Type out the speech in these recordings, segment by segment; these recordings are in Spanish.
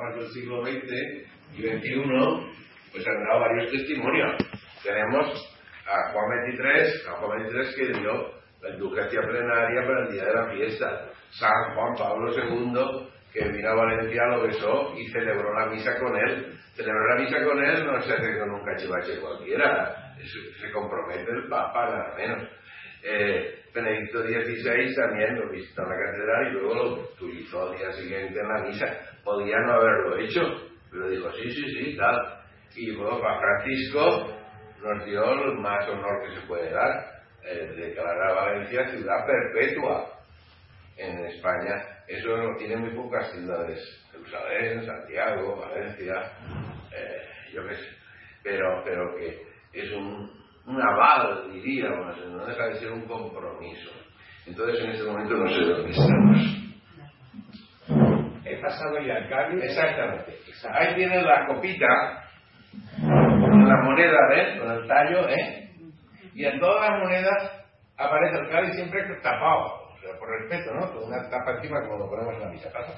papas del siglo XX y XXI, pues han dado varios testimonios. Tenemos a Juan XXIII que dio la indulgencia plenaria para el día de la fiesta. San Juan Pablo II, que vino a Valencia, lo besó y celebró la misa con él. Celebrar la misa con él no se hace con un cachivache cualquiera, se compromete el Papa, nada menos. Benedicto XVI también lo visitó en la catedral y luego lo utilizó al día siguiente en la misa. Podía no haberlo hecho, pero dijo sí, tal. Y luego Papa Francisco nos dio el más honor que se puede dar, declarar a Valencia ciudad perpetua en España. Eso lo tienen muy pocas ciudades: Jerusalén, Santiago, Valencia, yo qué sé, pero que es un aval, diríamos, no deja de ser un compromiso. Entonces en este momento no sé dónde estamos. He pasado ya el cambio. Exactamente. Ahí tienen la copita con la moneda, ¿ves? Con el tallo, y en todas las monedas aparece el cáliz siempre tapado, o sea, por respeto, ¿no? Con una tapa encima como lo ponemos en la misa. ¿Pasa?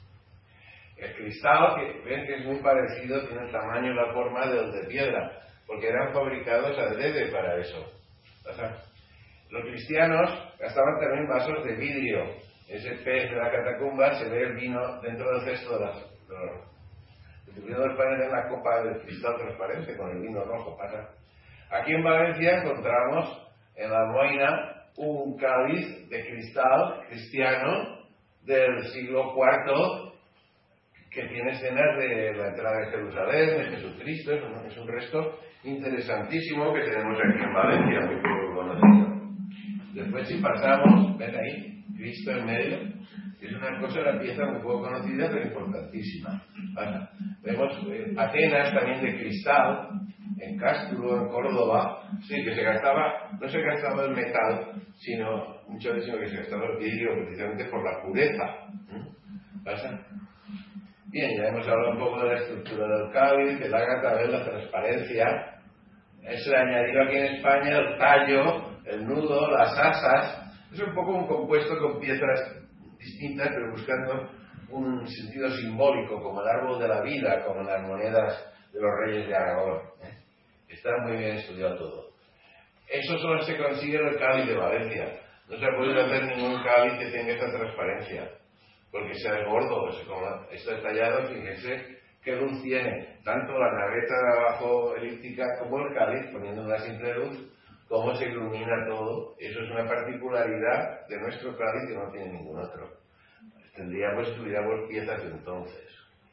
El cristal, que ven que es muy parecido, tiene el tamaño y la forma del de piedra, porque eran fabricados adrede para eso. ¿Pasa? Los cristianos gastaban también vasos de vidrio. Ese pez de la catacumba se ve el vino dentro del cesto de los vino de España en la copa de cristal transparente con el vino rojo. ¿Pasa? Aquí en Valencia encontramos en la Almoina un cáliz de cristal cristiano del siglo IV que tiene escenas de la entrada de Jerusalén, de Jesucristo. Es un resto interesantísimo que tenemos aquí en Valencia, muy poco conocido. Después, si pasamos, ven ahí, Cristo en medio, es una cosa, una pieza muy poco conocida pero importantísima. Pasa. Vemos Atenas también de cristal, en Cástulo, en Córdoba, sí, que no se gastaba el metal, sino muchas veces que se gastaba el vidrio precisamente por la pureza. ¿Pasa? Bien, ya hemos hablado un poco de la estructura del cáliz, del ágata, de la transparencia. Se le añadió aquí en España el tallo, el nudo, las asas. Es un poco un compuesto con piezas distintas, pero buscando un sentido simbólico, como el árbol de la vida, como las monedas de los reyes de Aragón. Está muy bien estudiado todo. Eso solo se consigue en el cáliz de Valencia. No se ha podido hacer ningún cáliz que tenga esta transparencia, porque sea gordo, como está tallado. Fíjense qué luz tiene, tanto la naveta de abajo elíptica como el cáliz, poniendo una simple luz, cómo se ilumina todo. Eso es una particularidad de nuestro cáliz que no tiene ningún otro. Estudiamos piezas de entonces.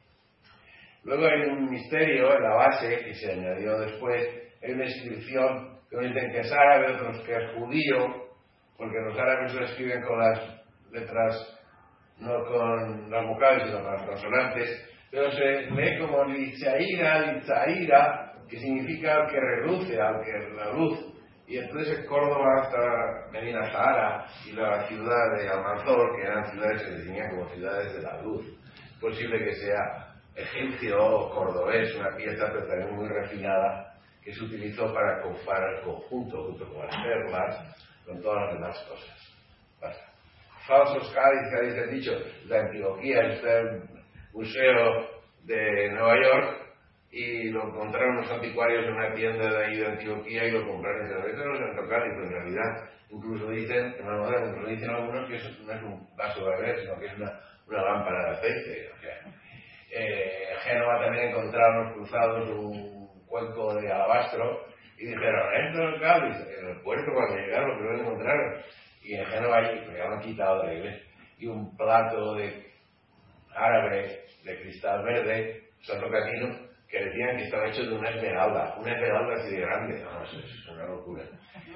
Luego hay un misterio en la base que se añadió después. Hay una inscripción que unos dicen que es árabe, otros que es judío, porque los árabes lo escriben con las letras, no con las vocales, sino con las consonantes, pero se lee como Litzaira, que significa al que reluce, al que la luz. Y entonces en Córdoba hasta Medina Zahara y la ciudad de Almanzor, que eran ciudades que se definían como ciudades de la luz. Es posible que sea egipcio o cordobés, una pieza pero también muy refinada, que se utilizó para comprar el conjunto, junto con las perlas, con todas las demás cosas. Basta. Falsos cáliz han dicho, de Antioquía, está en el Museo de Nueva York, y lo encontraron los anticuarios en una tienda de ahí de Antioquía y lo compraron. Y dicen, no es Santo Cáliz, pero en realidad incluso dicen, dicen algunos que eso no es un vaso de beber, sino que es una lámpara de aceite. O sea, en Génova también encontraron los cruzados un cuenco de alabastro y dijeron, esto es el cáliz. En el puerto cuando llegaron lo primero que encontraron, y en Génova allí, porque ya lo han quitado de la iglesia, y un plato de árabe de cristal verde, Santo Catino, que decían que estaba hecho de una esmeralda así de grande. No, eso es una locura.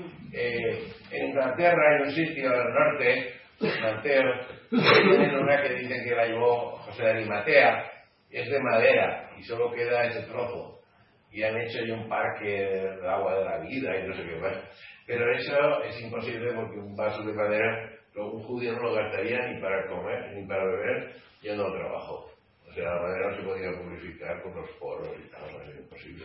En Inglaterra hay un sitio al norte, Nanterre, tienen una que dicen que la llevó José de Arimatea, es de madera y solo queda ese trozo, y han hecho ahí un parque del agua de la vida y no sé qué más, pero eso es imposible porque un vaso de madera un judío no lo gastaría ni para comer ni para beber yendo al trabajo. O sea, la madera no se podía purificar con los poros y tal, no es imposible.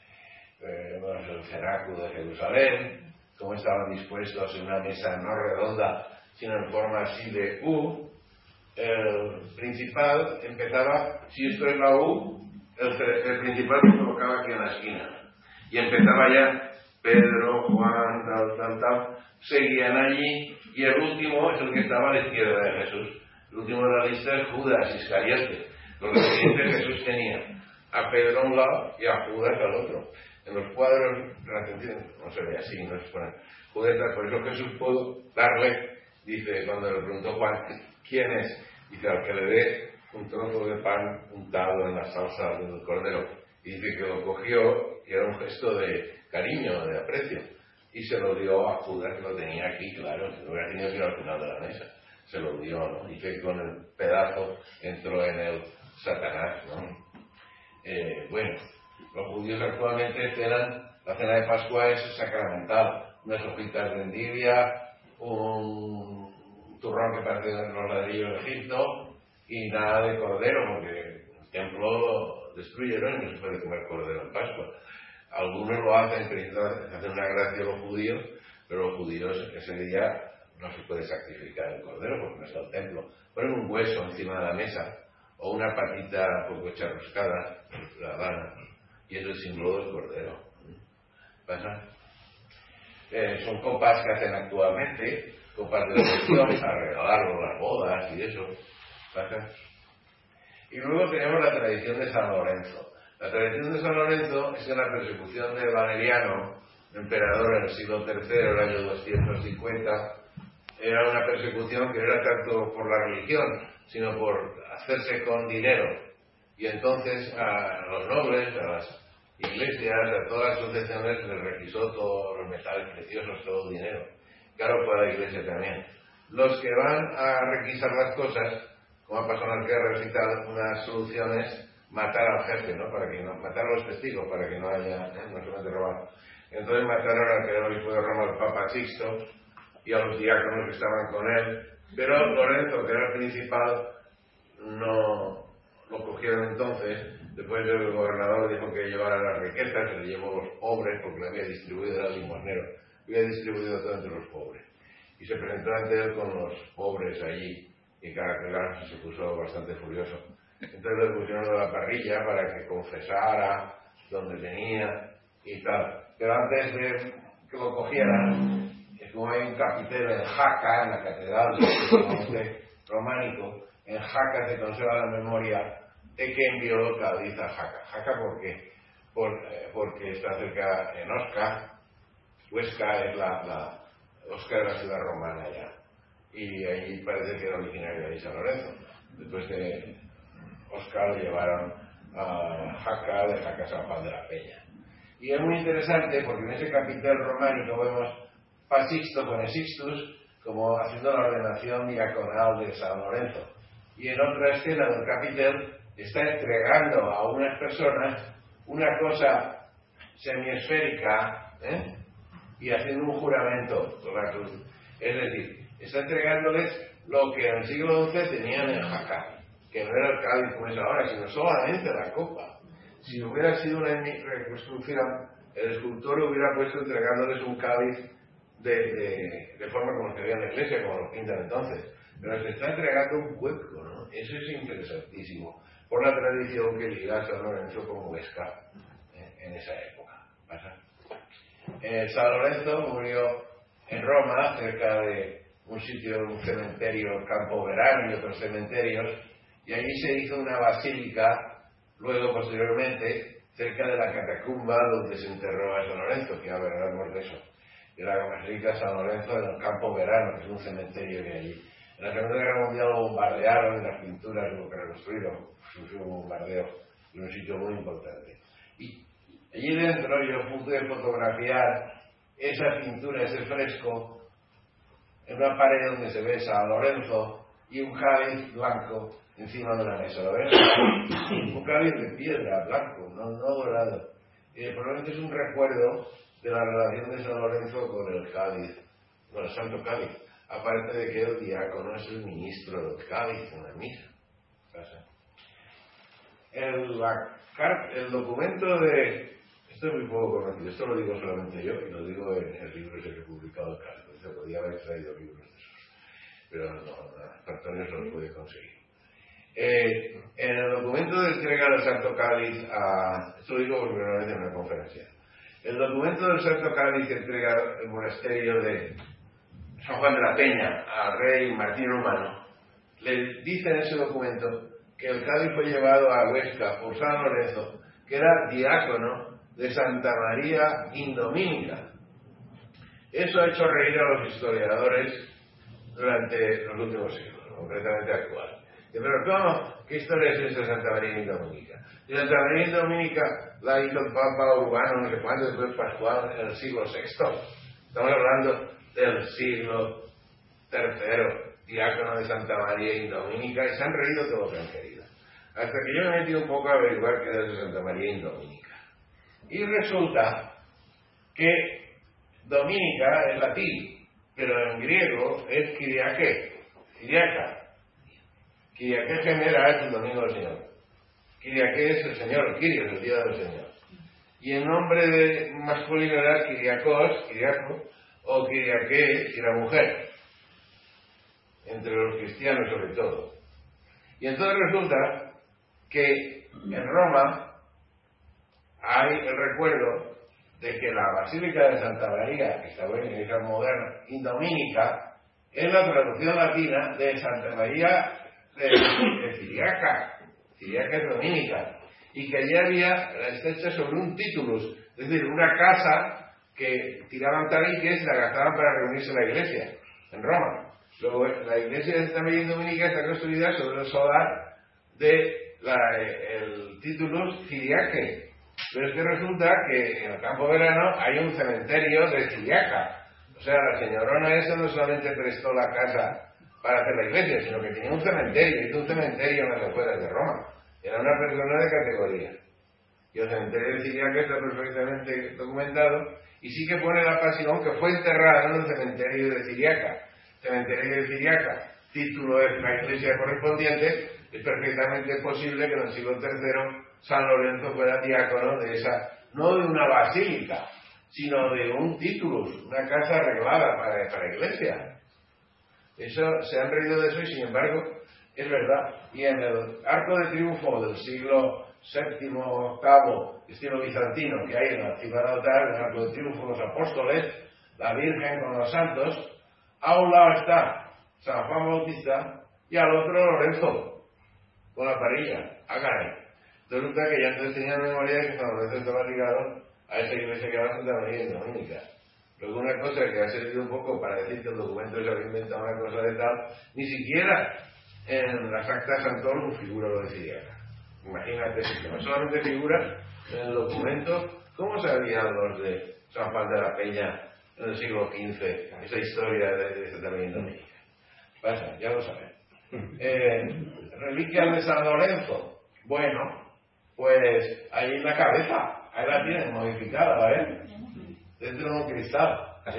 El cenáculo de Jerusalén, cómo estaban dispuestos en una mesa no redonda, sino en forma así de U, el principal empezaba, si esto es la U, el principal se colocaba aquí en la esquina. Y empezaba ya Pedro, Juan, tal, seguían allí, y el último es el que estaba a la izquierda de Jesús. El último de la lista es Judas Iscariote. Lo que Jesús tenía a Pedro a un lado y a Judas al otro. En los cuadros no se ve así, no se pone Judas, por eso Jesús pudo darle, dice, cuando le preguntó Juan, ¿quién es? Dice, al que le dé un trozo de pan untado en la salsa del cordero. Y dice que lo cogió y era un gesto de cariño, de aprecio. Y se lo dio a Judas, que lo tenía aquí, claro, que lo hubiera tenido que ir al final de la mesa. Se lo dio, ¿no? Y que con el pedazo entró en el Satanás, ¿no? Bueno, los judíos actualmente esperan, la cena de Pascua es sacramental, unas hojitas de endivia, un turrón que parece de los ladrillos de Egipto y nada de cordero, porque el templo destruye, ¿no? Y no se puede comer cordero en Pascua. Algunos lo hacen, hacen una gracia a los judíos, pero los judíos ese día no se puede sacrificar el cordero porque no está el templo. Ponen un hueso encima de la mesa o una patita poco charruscada, la dan, y es el símbolo del cordero. ¿Pasa? Son copas que hacen actualmente, copas de devoción para regalarlo en las bodas y eso. ¿Pasa? Y luego tenemos la tradición de San Lorenzo. La tradición de San Lorenzo es que en la persecución de Valeriano, emperador en el siglo III, el año 250, era una persecución que no era tanto por la religión, sino por hacerse con dinero. Y entonces a los nobles, a las iglesias, a todas las asociaciones les requisó todos los metales preciosos, todo el dinero. Claro, para la iglesia también. Los que van a requisar las cosas, como ha pasado en las guerras y tal, unas soluciones, matar al jefe, ¿no? Para que no, matar a los testigos, para que no haya, no se mete robar. Entonces mataron al que era obispo de Roma, el Papa Sixto, y a los diáconos que estaban con él, pero Lorenzo, que era el principal, no lo cogieron entonces. Después el gobernador dijo que llevara las riquezas, que le llevó los pobres, porque le había distribuido, era limosnero, había distribuido todo entre los pobres. Y se presentó ante él con los pobres allí, y claro, se puso bastante furioso. Entonces le pusieron de la parrilla para que confesara donde tenía y tal. Pero antes de que lo cogieran, como hay un capitel en Jaca, en la catedral del románico, en Jaca se conserva la memoria de que envió Cádiz a Jaca. ¿Jaca por qué? Porque está cerca en Osca. Huesca es Osca es la ciudad romana ya. Y allí parece que era originario de San Lorenzo. Después de Osca lo llevaron a Jaca, de Jaca a San Juan de la Peña. Y es muy interesante porque en ese capitel románico vemos a Sixto con el Sixtus como haciendo la ordenación diaconal de San Lorenzo. Y en otra escena del capitel está entregando a unas personas una cosa semiesférica, y haciendo un juramento con la cruz. Es decir, está entregándoles lo que en el siglo XI tenían en Jaca, que no era el cáliz como es ahora, sino solamente la copa. Si hubiera sido una reconstrucción, el escultor hubiera puesto entregándoles un cáliz de forma como se veía en la iglesia, como lo pintan entonces. Pero se está entregando un hueco, ¿no? Eso es interesantísimo, por la tradición que liga a San Lorenzo con Huesca en esa época. ¿Pasa? San Lorenzo murió en Roma, cerca de un sitio, un cementerio, Campo Verano y otros cementerios, y allí se hizo una basílica, luego posteriormente, cerca de la catacumba donde se enterró a San Lorenzo, que ahora hablaremos de eso. De la Basílica San Lorenzo en el Campo Verano, que es un cementerio que hay allí. En la Segunda Guerra Mundial lo bombardearon, en las pinturas hubo que reconstruirlo, sufrió un bombardeo en un sitio muy importante. Y allí dentro yo pude fotografiar esa pintura, ese fresco, en una pared donde se ve San Lorenzo y un cáliz blanco encima de una mesa, ¿lo ves? Un cáliz de piedra, blanco, no dorado. Probablemente es un recuerdo de la relación de San Lorenzo con el cáliz, con el Santo Cáliz, aparte de que el diácono es el ministro del cáliz en la misa. El documento de... Esto es muy poco conocido, esto lo digo solamente yo, y lo digo en el libro ese que he publicado el cáliz, se podía haber traído libros de esos. pero no, Antonio se lo puede conseguir. En el documento de entrega del Santo Cáliz esto lo digo por primera vez en una conferencia, el documento del Santo Cáliz que entrega el monasterio de San Juan de la Peña al rey Martín Romano, le dice en ese documento que el cáliz fue llevado a Huesca por San Lorenzo, que era diácono de Santa María Indomínica. Eso ha hecho reír a los historiadores durante los últimos siglos, concretamente actual. Pero ¿cómo? ¿Qué historia es esa de Santa María Indomínica? Y Santa María Indomínica la hizo el Papa Urbano, no sé cuánto, después Pascual, en el siglo VI. Estamos hablando del siglo III, diácono de Santa María Indomínica, y se han reído todo lo que han querido. Hasta que yo me he metido un poco a averiguar qué es de Santa María Indomínica. Y resulta que Domínica es latín, pero en griego es Kyriake, Kyriaka. Kyriake genera es el domingo del Señor. Kyriake es el Señor, Kyrios, el día del Señor. Y el nombre de masculino era Kyriakos, Kyriaco, o Kyriake, y la mujer, entre los cristianos sobre todo. Y entonces resulta que en Roma hay el recuerdo de que la Basílica de Santa María, que está en iglesia moderna, Indomínica, es la traducción latina de Santa María de Ciriaca. Ciriaca es domínica. Y que allí está hecha sobre un titulus, es decir, una casa que tiraban tabiques y la gastaban para reunirse en la iglesia, en Roma. Luego, la iglesia de Santa María Indomínica está construida sobre el solar del titulus Ciriaque. Pero es que resulta que en el Campo Verano hay un cementerio de Ciriaca. O sea, la señorona esa no solamente prestó la casa para hacer la iglesia, sino que tenía un cementerio, hizo un cementerio en las afueras de Roma. Era una persona de categoría. Y el cementerio de Ciriaca está perfectamente documentado, y sí que pone la pasión que fue enterrada en el cementerio de Ciriaca. Cementerio de Ciriaca, título es la iglesia correspondiente. Es perfectamente posible que en el siglo III San Lorenzo fuera diácono de esa, no de una basílica, sino de un titulus, una casa arreglada para la iglesia. Eso, se han reído de eso y sin embargo es verdad. Y en el Arco de Triunfo del siglo VII, VIII, estilo bizantino, que hay en la ciudad de altar, en el Arco de Triunfo, los apóstoles, la Virgen con los santos, a un lado está San Juan Bautista y al otro Lorenzo, con la parilla. Caray. Resulta que ya entonces tenían memoria de que San Lorenzo estaba ligado a esa iglesia que era Santa María Indomínica. Luego una cosa que ha servido un poco para decir que el documento se había inventado una cosa de tal, ni siquiera en las actas Santolum figura lo de Ciriaca. Imagínate, si no solamente figura en el documento, ¿cómo sabían los de San Juan de la Peña en el siglo XV esa historia de Santa María Indomínica? Pasa, ya lo saben. Reliquias de San Lorenzo. Bueno, pues ahí en la cabeza, ahí la tienen modificada, ¿eh? Dentro de un cristal.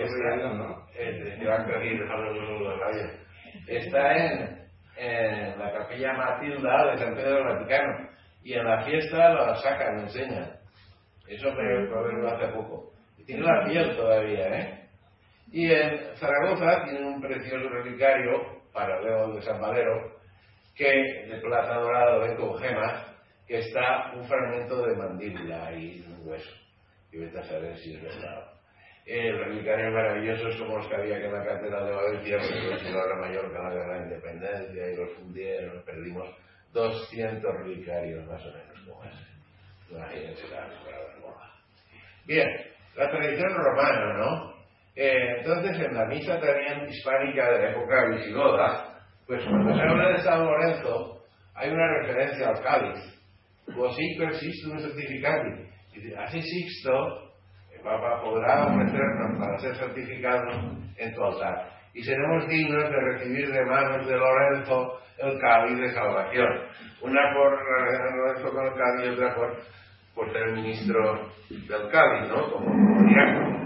Está en la capilla Matilda de San Pedro del Vaticano. Y en la fiesta lo sacan, lo enseñan. Eso me lo verlo hace poco. Y tiene la piel todavía, ¿eh? Y en Zaragoza tienen un precioso relicario paralelo de San Valero, que de plata dorado con gemas, que está un fragmento de mandíbula y un hueso. Y vete a saber si es verdad. Relicarios maravillosos como los que había que en la catedral de Valencia, porque si no era mayor que la guerra de la independencia, y los fundieron, perdimos 200 relicarios más o menos como ese. Imagínense la moda. Bien, la tradición romana, ¿no? Entonces en la misa también hispánica de la época visigoda, pues cuando se habla de San Lorenzo hay una referencia al cáliz. Quosi persistum certificati. Así Sixto, el Papa, podrá ofrecernos para ser certificados en tu altar. Y seremos dignos de recibir de manos de Lorenzo el cáliz de salvación. Una por Lorenzo con el cáliz y otra por ser ministro del cáliz, ¿no? Como diácono.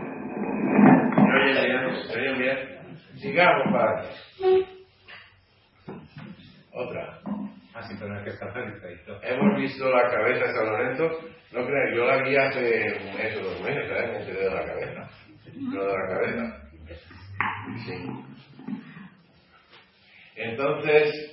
¿Se oyen bien? Sigamos, padre. Otra. Así pero no es que está feliz. Hemos visto la cabeza de San Lorenzo. No creo, yo la vi hace un mes o 2 meses, ¿sabes? Me enteré de la cabeza. Lo de la cabeza. Sí. Entonces,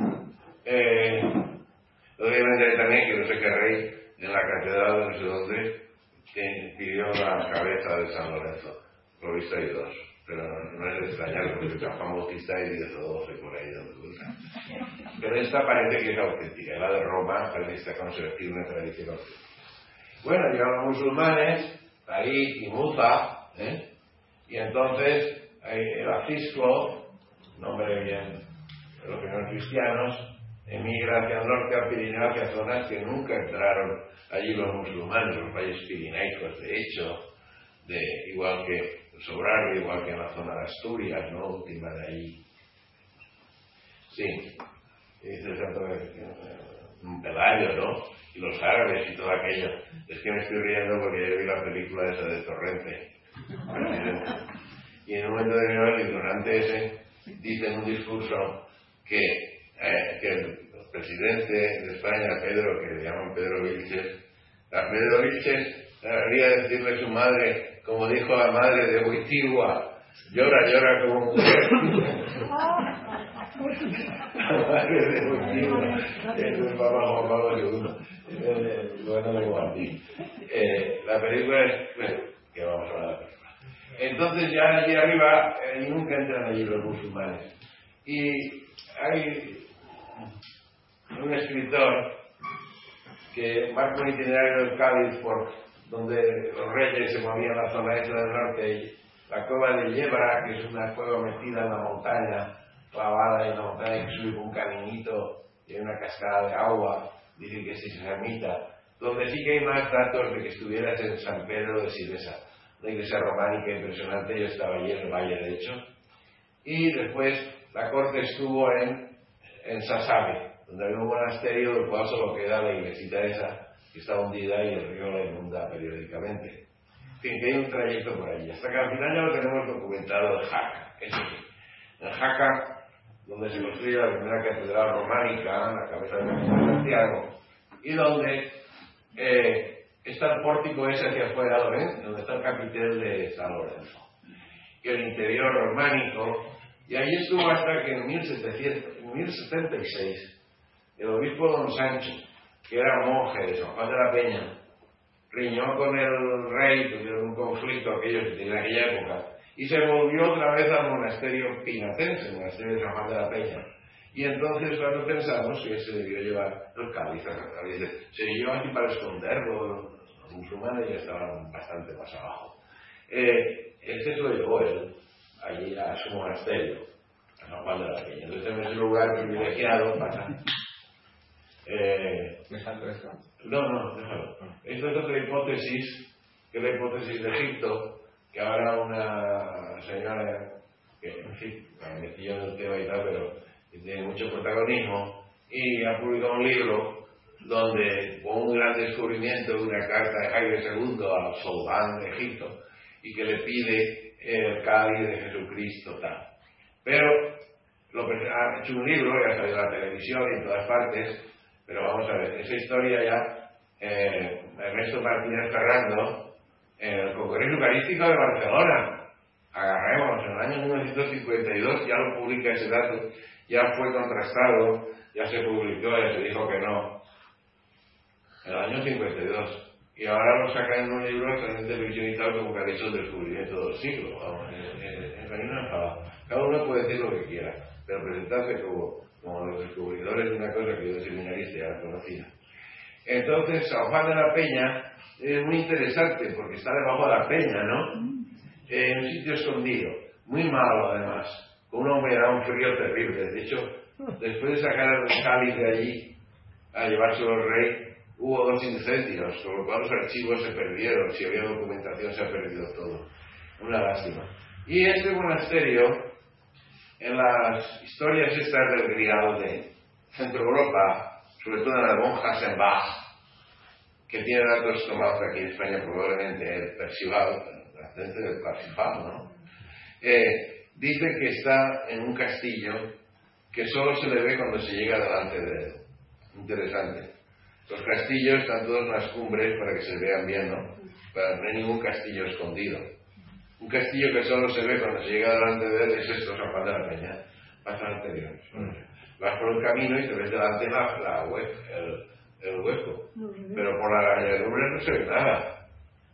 obviamente también que no sé qué rey en la catedral de no sé dónde pidió la cabeza de San Lorenzo. Por lo visto hay dos, pero no es de extrañar porque San Juan Bautista hay 12 por ahí donde gusta. Pero esta parece que es auténtica, la de Roma parece que está conservando una tradición auténtica. Bueno, llegaron los musulmanes, Tariq y Musa, y entonces el Acisclo, nombre bien de los primeros cristianos, emigra hacia el norte, al Pirineo, hacia zonas que nunca entraron allí los musulmanes, los valles pirineicos, de hecho, igual que Sobrarbe, igual que en la zona de Asturias, ¿no? Última de allí. Sí, dice un Pelayo, ¿no? Y los árabes y todo aquello. Es que me estoy riendo porque yo vi la película esa de Torrente. Y en un momento determinado el ignorante ese dice en un discurso que el presidente de España, Pedro, que le llaman Pedro Vilches, a Pedro Vilches debería decirle a su madre, como dijo la madre de Huitigua, llora como mujer. La madre de Huitigua, es un papá Juan Pablo II, bueno de Guardí. La película es, bueno, que vamos a hablar de la película. Entonces ya allí arriba nunca entran allí los musulmanes. Y hay un escritor que marca un itinerario del Cádiz por donde los reyes se movían a la zona esta del norte, y la cueva de Yebra, que es una cueva metida en la montaña, clavada en la montaña, que sube un caminito y hay una cascada de agua, dice que es islamita, donde sí que hay más datos de que estuvieras en San Pedro de Sivesa, una iglesia románica impresionante. Yo estaba allí en el valle, de hecho. Y después la corte estuvo en Sasabe, donde había un monasterio del cual solo queda la iglesita esa, que está hundida y el río la inunda periódicamente. En fin, que hay un trayecto por allí. Hasta que al final ya lo tenemos documentado en Jaca. Eso sí, en Jaca, donde se construye la primera catedral románica, la cabeza de Santiago, y donde está el pórtico ese hacia afuera, ¿lo ven? Donde está el capitel de San Lorenzo. Y el interior románico, y allí estuvo hasta que en 1076, el obispo Don Sancho, que era monje de San Juan de la Peña, riñó con el rey, tuvieron un conflicto aquellos en aquella época, y se volvió otra vez al monasterio pinatense, el monasterio de San Juan de la Peña. Y entonces cuando pensamos que se debió llevar el cáliz, se llevó aquí para esconderlo, los musulmanes ya estaban bastante más abajo. Ese se lo llevó él allí a su monasterio, a San Juan de la Peña. Entonces en ese lugar privilegiado para... ¿Me salto esto? No, déjalo. Esto es otra hipótesis, que es la hipótesis de Egipto, que ahora una señora, que en fin, me metí yo en el tema y tal, pero que tiene mucho protagonismo, y ha publicado un libro donde, con un gran descubrimiento de una carta de Jaime II al Sultán de Egipto, y que le pide el cáliz de Jesucristo, tal. Pero ha hecho un libro, ya ha salido en la televisión y en todas partes. Pero vamos a ver, esa historia ya, Ernesto Martínez Ferrando, en el Congreso Eucarístico de Barcelona, agarremos, en el año 1952 ya lo publica ese dato, ya fue contrastado, ya se publicó, ya se dijo que no, en el año 52. Y ahora lo sacan en un libro de televisión y tal, como que ha dicho el descubrimiento del siglo. Vamos, cada uno puede decir lo que quiera, pero presentarse como los descubridores de una cosa que yo de seminarista ya la conocía. Entonces, San Juan de la Peña es muy interesante porque está debajo de la peña, ¿no? En un sitio escondido, muy malo además, con una humedad, un frío terrible. De hecho, después de sacar el cáliz de allí a llevárselo al rey, hubo 2 incendios, con lo cual los archivos se perdieron. Si había documentación se ha perdido todo. Una lástima. Y este monasterio, en las historias estas del Grial de Centro Europa, sobre todo en las monjas en Bach, que tiene datos tomados aquí en España, probablemente el Percival, la gente del Parsifal, ¿no? Dice que está en un castillo que solo se le ve cuando se llega delante de él. Interesante. Los castillos están todos en las cumbres para que se vean bien, ¿no? Pero no hay ningún castillo escondido. Un castillo que solo se ve cuando se llega delante de él es esto, San Juan de la Peña. Pasan anteriores. Vas por el camino y te ves delante el hueco. Pero por la llanura no se ve nada.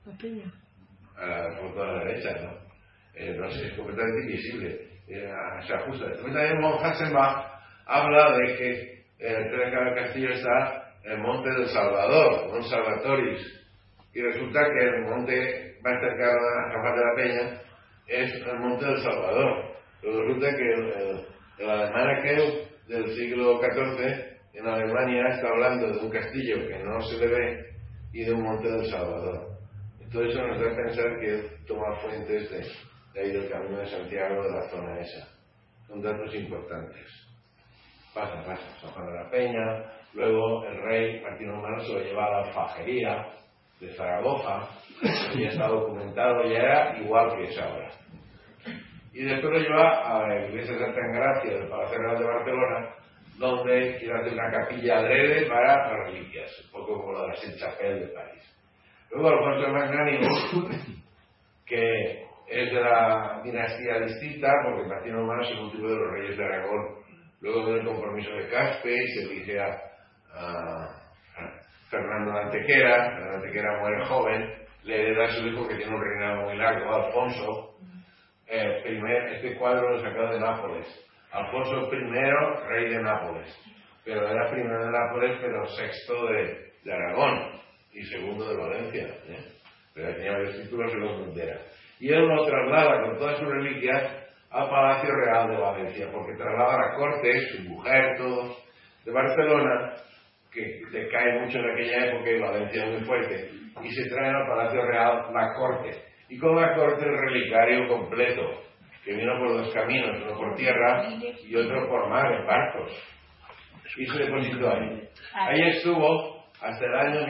A la foto de la derecha, ¿no? No sé, es completamente invisible. Se ajusta. También von Hasselbach habla de que cerca del castillo está el monte del Salvador, Mont Salvatoris, y resulta que el monte más cercano a San Juan de la Peña es el monte del Salvador. Pero resulta que el alemán aquel del siglo XIV en Alemania está hablando de un castillo que no se le ve y de un monte del Salvador. Entonces eso nos da a pensar que toma fuentes de ahí del Camino de Santiago, de la zona esa. Son datos importantes. Pasa, San Juan de la Peña. Luego el rey Martín Humano se lo lleva a la alfajería de Zaragoza, que ya está documentado, ya era igual que es ahora. Y después lo lleva a la iglesia de Santa Engracia del Palacio Real de Barcelona, donde quiere hacer una capilla adrede para las reliquias, un poco como la de la Sainte-Chapelle de París. Luego Alfonso el Magnánimo, que es de la dinastía distinta, porque Martín Humano es el último de los reyes de Aragón. Luego del compromiso de Caspe, se elige a Fernando de Antequera. Fernando de Antequera muere joven, le hereda a su hijo que tiene un reinado muy largo, Alfonso. Este cuadro lo sacado de Nápoles. Alfonso I, rey de Nápoles. Pero era primero de Nápoles, pero sexto de Aragón y segundo de Valencia. Pero tenía varios títulos y los frontera. Y él lo traslada con todas sus reliquias al Palacio Real de Valencia, porque traslada a la corte, su mujer, todos, de Barcelona, que decae mucho en aquella época y Valencia es muy fuerte, y se traen al Palacio Real la corte, y con la corte el relicario completo, que vino por dos caminos, uno por tierra y otro por mar, en barcos, y se depositó ahí. Ahí estuvo hasta el año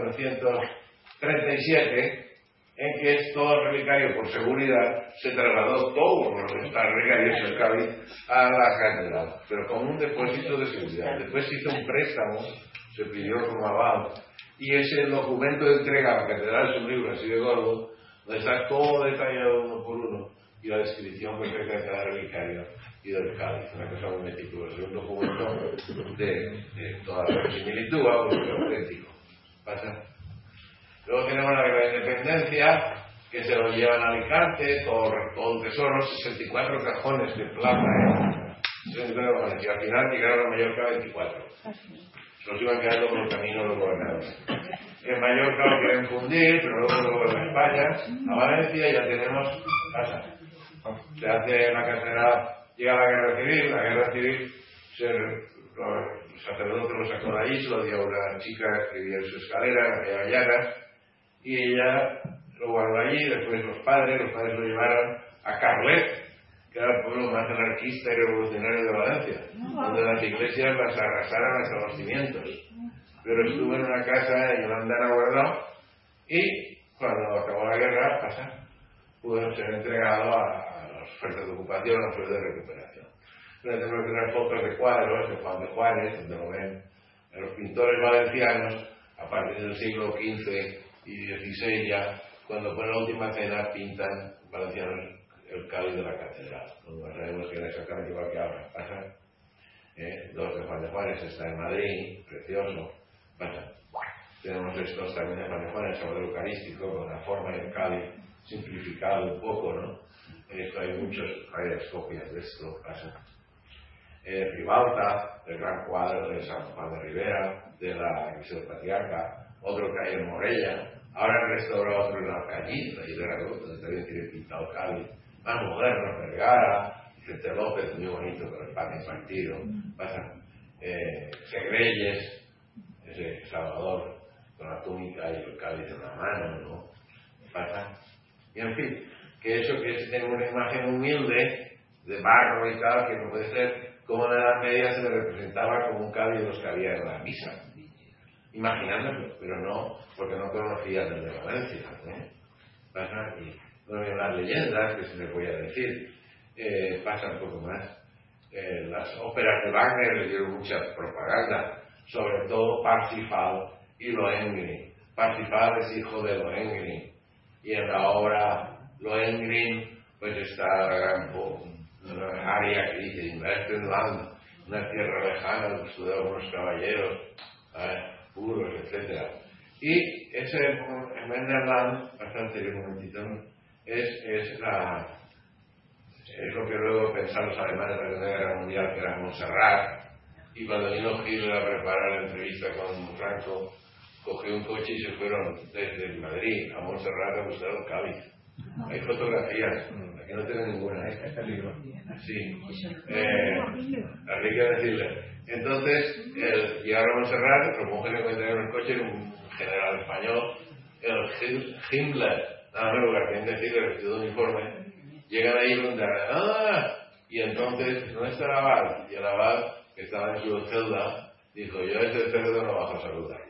1437, en que todo el relicario, por seguridad, se trasladó todo los relicarios del Cádiz a la catedral, pero con un depósito de seguridad. Después se hizo un préstamo, se pidió como aval, y ese documento de entrega a la catedral es un libro así de gordo, donde está todo detallado uno por uno, y la descripción perfecta de cada relicario y del Cádiz, una cosa muy meticulosa, un documento de toda la similitud, algo auténtico. ¿Pasa? Luego tenemos la Guerra de Independencia, que se lo llevan a Alicante, todo el tesoro, 64 cajones de plata, 64 cajones, y al final llegaron a Mallorca 24. Se los iban quedando por el camino los gobernadores. En Mallorca lo quieren fundir, pero luego en España, a Valencia ya tenemos casa. Se hace la catedral, llega la Guerra Civil, el sacerdote lo sacó de allí, se lo dio a una chica que vivía en su escalera, en aquella llagas, y ella lo guardó allí. Después los padres lo llevaron a Carlet, que era el pueblo más anarquista y revolucionario de Valencia, donde las iglesias las arrasaron hasta los cimientos. Pero estuvo en una casa en Yolanda guardado, y cuando acabó la guerra, pudo ser entregado a las fuerzas de ocupación, a las fuerzas de recuperación. Pero tenemos que tener fotos de cuadros de Juan de Juárez, donde lo ven los pintores valencianos a partir del siglo XV y XVI ya, cuando por la última cena pintan valencianos el cáliz de la catedral. No sabemos que era exactamente igual que ahora. Dos de Juan de Juárez, está en Madrid, precioso. Tenemos estos también de Juan de Juárez, sobre el eucarístico, con la forma del cáliz simplificado un poco, ¿no? Esto hay varias copias de esto. Ribalta, el gran cuadro de San Juan de Rivera, de la Iglesia del Patriarca, otro que hay en Morella. Ahora han restaurado otro en Alcañiz, ahí de Aragón, donde también tiene pintado cáliz. Más moderno, Vergara, Vicente López, muy bonito, con el pan infantil. Segreyes, ese Salvador, con la túnica y el cáliz en la mano, ¿no? Y en fin, que eso que es tener una imagen humilde, de barro y tal, que no puede ser, como en la Edad Media se le representaba como un cáliz de los que había en la misa. Imaginándolo, pero no, porque no conocían el de Valencia. Y bueno, las leyendas, que se les voy a decir, pasa un poco más. Las óperas de Wagner le dieron mucha propaganda, sobre todo Parsifal y Lohengrin. Parsifal es hijo de Lohengrin, y en la obra Lohengrin pues está la gran una área que dice Invertenland, una tierra lejana donde estudiaban unos caballeros puros, etcétera. Y ese Menderland, bastante un momentito, es lo que luego pensaron los alemanes de la Segunda Guerra Mundial, que era Montserrat, y cuando vino Hitler a preparar la entrevista con Franco, cogió un coche y se fueron desde Madrid a Montserrat a buscar el Cádiz. Hay fotografías, aquí no tengo ninguna. Sí, así que decirle. Entonces, llegaron a Montserrat, los monjes encontraron en el coche un general español, el Himmler, nada menos que Hitler vestido de uniforme, llegan ahí donde y entonces, ¿dónde está el abad? Y el abad, que estaba en su celda, dijo, yo a este cerdo no bajo a saludar.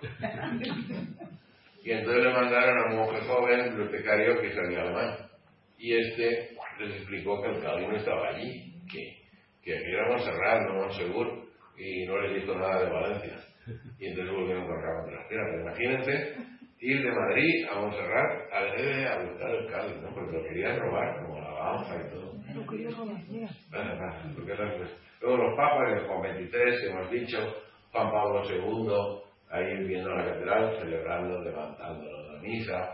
Y entonces le mandaron a un monje joven, bibliotecario, que sabía alemán. Y este les explicó que el Cádiz no estaba allí, que aquí era Montserrat, no Montsegur, y no les dijo nada de Valencia. Y entonces volvieron con rabo de las piernas. Imagínense ir de Madrid a Montserrat a buscar el Cádiz, ¿no? Porque lo querían robar, como la balanza y todo. Lo quería robar, mira. Luego los papas, el Juan XXIII, hemos dicho, Juan Pablo II, ahí viendo la catedral, celebrando, levantando la misa.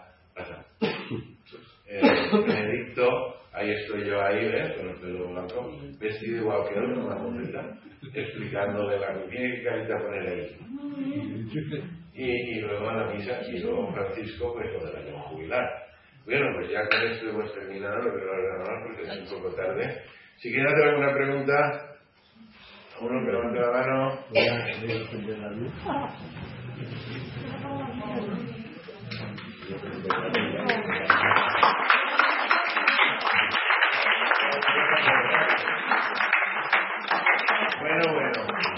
Benedicto, ahí estoy yo ahí, con el pelo blanco, vestido igual que él, con una moneda, explicándole la que carita poner ahí. Y luego a la misa, y luego Francisco, pues lo del año jubilar. Bueno, pues ya con esto hemos terminado, lo quiero ordenar porque es un poco tarde. Si quieren hacer alguna pregunta, uno que levante la mano. Bueno.